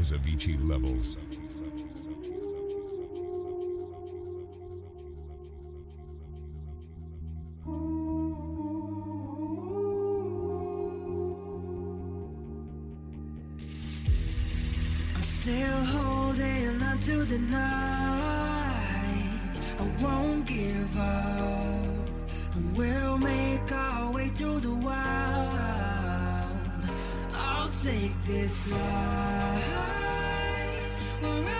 House Avicii Levels. Still holding on to the night. I won't give up. We'll make our way through the wild. I'll take this life wherever